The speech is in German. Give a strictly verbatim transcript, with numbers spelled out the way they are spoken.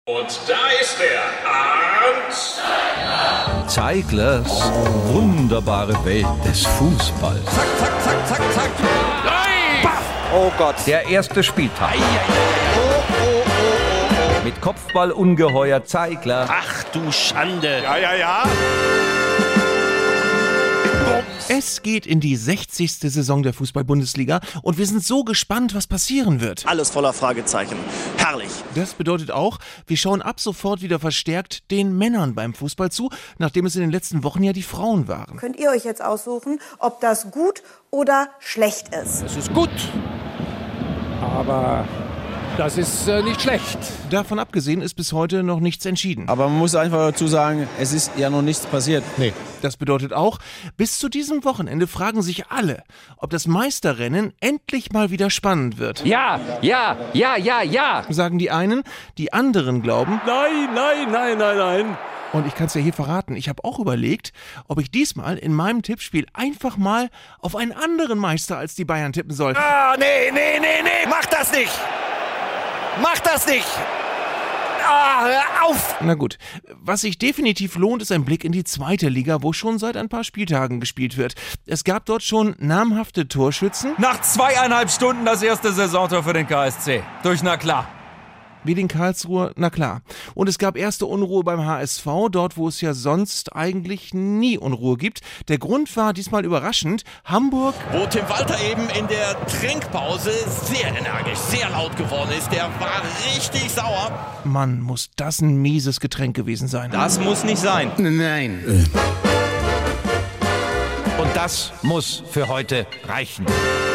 Und da ist er, Arndt Zeiglers wunderbare Welt des Fußballs. Zack, zack, zack, zack, zack. Nein! Baff. Oh Gott. Der erste Spieltag. Ei, ei, ei. Oh, oh, oh, oh, oh. Mit Kopfballungeheuer Zeigler. Ach du Schande. Ja, ja, ja. Es geht in die sechzigste Saison der Fußball-Bundesliga und wir sind so gespannt, was passieren wird. Alles voller Fragezeichen. Herrlich. Das bedeutet auch, wir schauen ab sofort wieder verstärkt den Männern beim Fußball zu, nachdem es in den letzten Wochen ja die Frauen waren. Könnt ihr euch jetzt aussuchen, ob das gut oder schlecht ist? Es ist gut, aber das ist äh, nicht schlecht. Davon abgesehen ist bis heute noch nichts entschieden. Aber man muss einfach dazu sagen, es ist ja noch nichts passiert. Nee. Das bedeutet auch, bis zu diesem Wochenende fragen sich alle, ob das Meisterrennen endlich mal wieder spannend wird. Ja, ja, ja, ja, ja. Sagen die einen, die anderen glauben, Nein, nein, nein, nein, nein. und ich kann es ja hier verraten, ich habe auch überlegt, ob ich diesmal in meinem Tippspiel einfach mal auf einen anderen Meister als die Bayern tippen soll. Ah, nee, nee, nee, nee. Mach das nicht. Mach das nicht. Ah, hör auf. Na gut, was sich definitiv lohnt, ist ein Blick in die zweite Liga, wo schon seit ein paar Spieltagen gespielt wird. Es gab dort schon namhafte Torschützen, Nach zweieinhalb Stunden das erste Saisontor für den K S C. Durch Na klar. wie den Karlsruher, na klar. Und es gab erste Unruhe beim H S V, dort wo es ja sonst eigentlich nie Unruhe gibt. Der Grund war diesmal überraschend, Hamburg, Wo Tim Walter eben in der Trinkpause sehr energisch, sehr laut geworden ist. Der war richtig sauer. Mann, muss das ein mieses Getränk gewesen sein. Das muss nicht sein. Und das muss für heute reichen.